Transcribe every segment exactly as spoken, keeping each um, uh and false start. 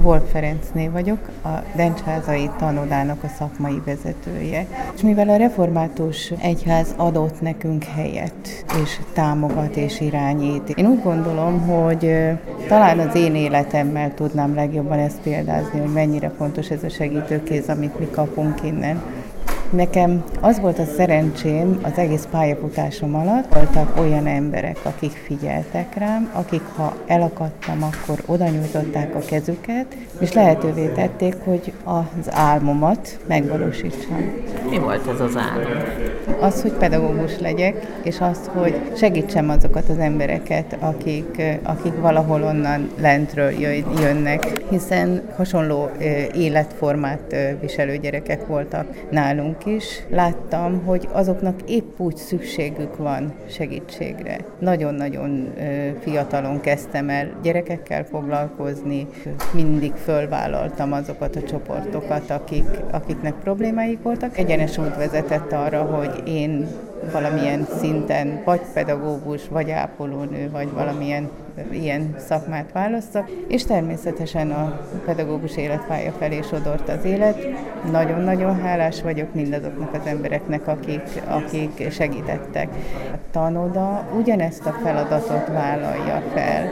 Wolf Ferencné vagyok, a Dencsázai Tanodának a szakmai vezetője. És mivel a református egyház adott nekünk helyet, és támogat és irányít, én úgy gondolom, hogy talán az én életemmel tudnám legjobban ezt példázni, hogy mennyire fontos ez a segítőkéz, amit mi kapunk innen. Nekem az volt a szerencsém az egész pályafutásom alatt, voltak olyan emberek, akik figyeltek rám, akik ha elakadtam, akkor oda nyújtották a kezüket, és lehetővé tették, hogy az álmomat megvalósítsam. Mi volt ez az álom? Az, hogy pedagógus legyek, és az, hogy segítsem azokat az embereket, akik, akik valahol onnan lentről jönnek, hiszen hasonló életformát viselő gyerekek voltak nálunk is. Láttam, hogy azoknak épp úgy szükségük van segítségre. Nagyon-nagyon fiatalon kezdtem el gyerekekkel foglalkozni, mindig fölvállaltam azokat a csoportokat, akik, akiknek problémáik voltak. Egyenes út vezetett arra, hogy én valamilyen szinten vagy pedagógus, vagy ápolónő, vagy valamilyen ilyen szakmát választok, és természetesen a pedagógus életpálya felé sodort az élet. Nagyon-nagyon hálás vagyok mindazoknak az embereknek, akik, akik segítettek. A tanoda ugyanezt a feladatot vállalja fel.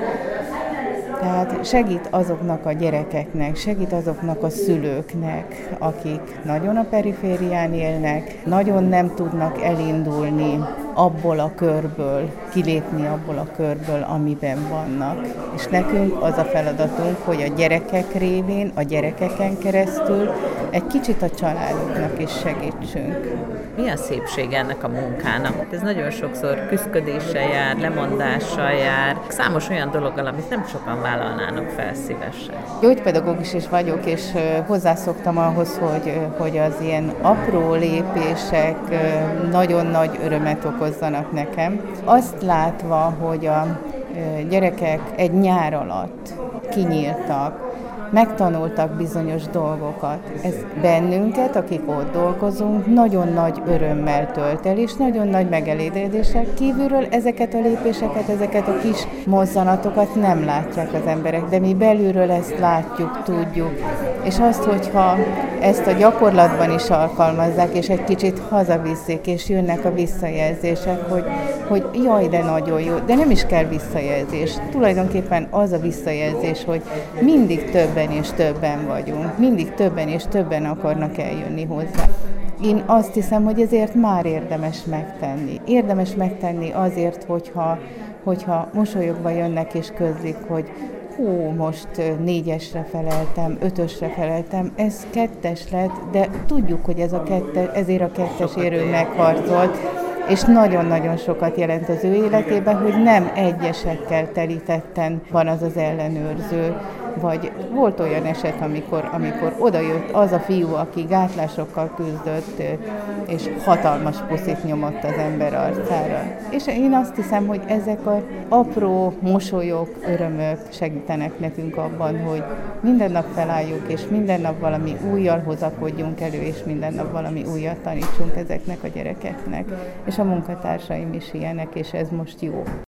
Tehát segít azoknak a gyerekeknek, segít azoknak a szülőknek, akik nagyon a periférián élnek, nagyon nem tudnak elindulni abból a körből, kilépni abból a körből, amiben vannak. És nekünk az a feladatunk, hogy a gyerekek révén, a gyerekeken keresztül egy kicsit a családoknak is segítsünk. Mi a szépség ennek a munkának? Ez nagyon sokszor küszködéssel jár, lemondással jár, számos olyan dologgal, amit nem sokan vállalnának fel szívesen. Gyógypedagógus is vagyok, és hozzászoktam ahhoz, hogy, hogy az ilyen apró lépések nagyon nagy örömet okozzanak nekem. Azt látva, hogy a gyerekek egy nyár alatt kinyíltak, megtanultak bizonyos dolgokat. Ez bennünket, akik ott dolgozunk, nagyon nagy örömmel tölt el, és nagyon nagy megelégedéssel. Kívülről ezeket a lépéseket, ezeket a kis mozzanatokat nem látják az emberek, de mi belülről ezt látjuk, tudjuk. És azt, hogyha ezt a gyakorlatban is alkalmazzák, és egy kicsit hazaviszik, és jönnek a visszajelzések, hogy, hogy jaj, de nagyon jó, de nem is kell visszajelzés. Tulajdonképpen az a visszajelzés, hogy mindig többen és többen vagyunk, mindig többen és többen akarnak eljönni hozzá. Én azt hiszem, hogy ezért már érdemes megtenni. Érdemes megtenni azért, hogyha, hogyha mosolyogva jönnek és közlik, hogy hú, most négyesre feleltem, ötösre feleltem, ez kettes lett, de tudjuk, hogy ez a kettes, ezért a kettes érő megharcolt, és nagyon-nagyon sokat jelent az ő életében, hogy nem egyesekkel telítetten van az az ellenőrző, vagy volt olyan eset, amikor, amikor odajött az a fiú, aki gátlásokkal küzdött, és hatalmas puszit nyomott az ember arcára. És én azt hiszem, hogy ezek az apró mosolyok, örömök segítenek nekünk abban, hogy minden nap felálljuk, és minden nap valami újjal hozakodjunk elő, és minden nap valami újat tanítsunk ezeknek a gyerekeknek. És a munkatársaim is ilyenek, és ez most jó.